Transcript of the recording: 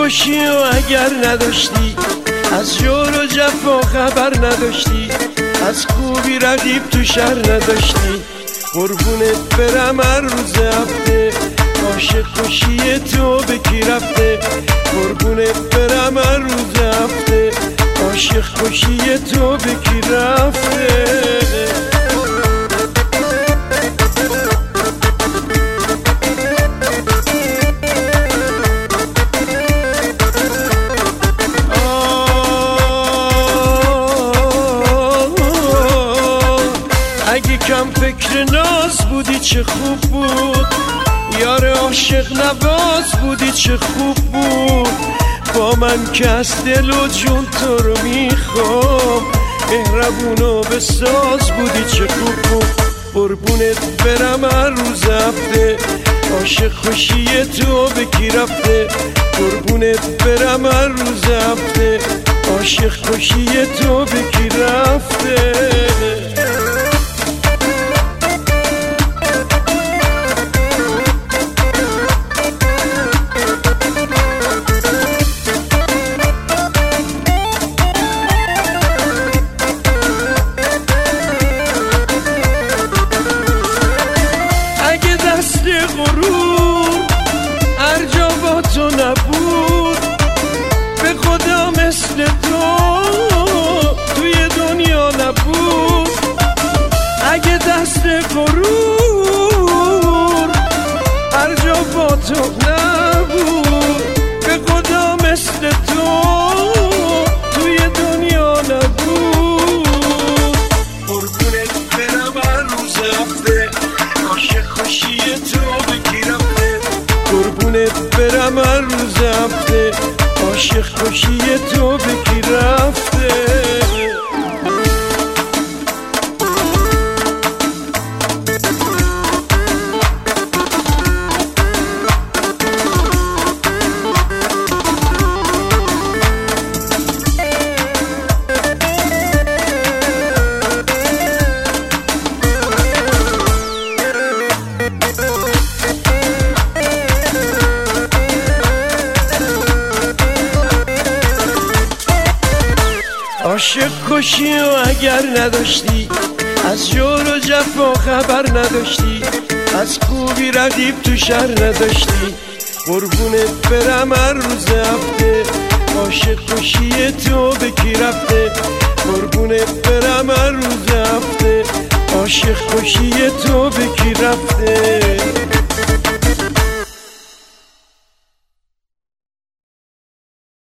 خوشی و اگر نداشتی، از جور و جفا خبر نداشتی، از خوبی رقیب تو شهر نداشتی. قربونت برم هر روز هفته، عاشق خوشی تو به کی رفته؟ قربونت برم هر روز هفته، عاشق خوشی تو به کی رفته؟ اگه کم فکر ناز بودی چه خوب بود، یار عاشق نواز بودی چه خوب بود. با من که از دل و جون تو رو میخوام، مهربون و بساز بودی چه خوب بود. قربونت برم هر روز هفته، عاشق خوشی تو به کی رفته؟ قربونت برم هر روز هفته، عاشق خوشی تو به کی رفته؟ غرور هر جا با تو نبود، به خدا مثل تو توی دنیا نبود. اگه دست غرور هر جا با تو نبود، به خدا مثل تو توی دنیا نبود. قربونت برم هر روز هفته، عاشق خوشی تو به کی رفته؟ قربونت برم هر روز هفته، عاشق خوشی تو به کی رفته؟ عاشق خوشی و اگر نداشتی، از جور و جفا خبر نداشتی، از خوبی رقیب تو شهر نداشتی. قربونت برم هر روز هفته، عاشق خوشی تو به کی رفته؟ قربونت برم هر روز هفته، عاشق خوشی تو به کی رفته؟